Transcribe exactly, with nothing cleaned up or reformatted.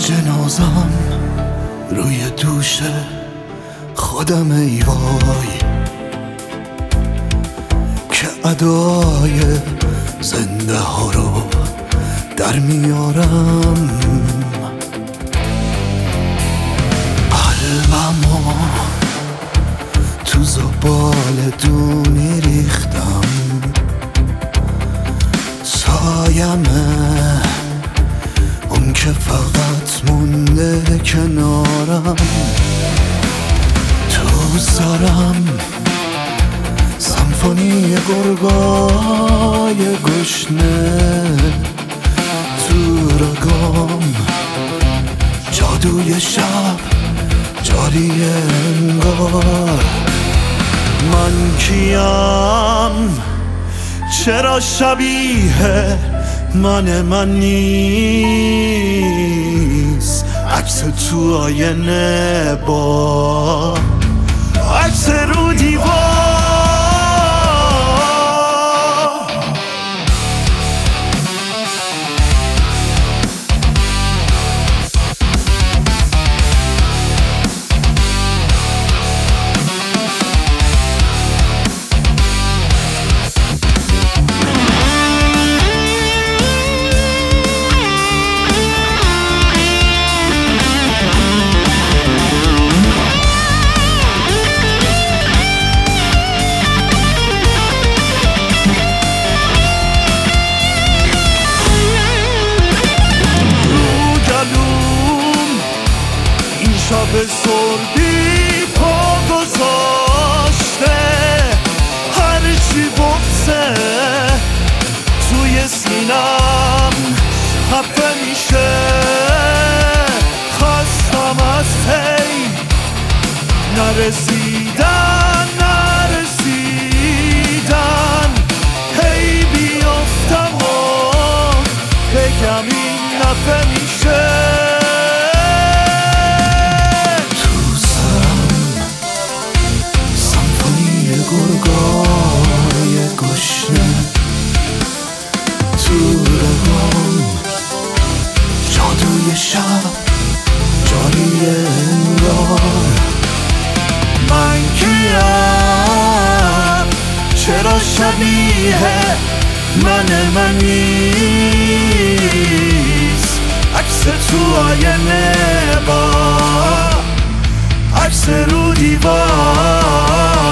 جنازم روی دوش خودم ای وای، که ادای زنده ها رو در میارم. قلبمو تو زبال دونی ریختم، سایمه اون که فقط مونده کنارم. تو سرم سمفونی گرگای گشنه، تو رگام جادوی شب جاری انگار. من کیم؟ چرا شبیه من من نیست؟ عکس تو آینه با عکس رو دیوار. شب سردی پا گذاشته، هرچی بغزه توی سینم خفه میشه. خواستم از هی نرسیدن نرسیدن هی بیافتم و بگم این نفه میشه. گرگای گشنه، تو رگام جادوی شب جاری انگار. من کیم؟ چرا شبیه من من نیست؟ عکس تو آینه با عکس رو دیوار.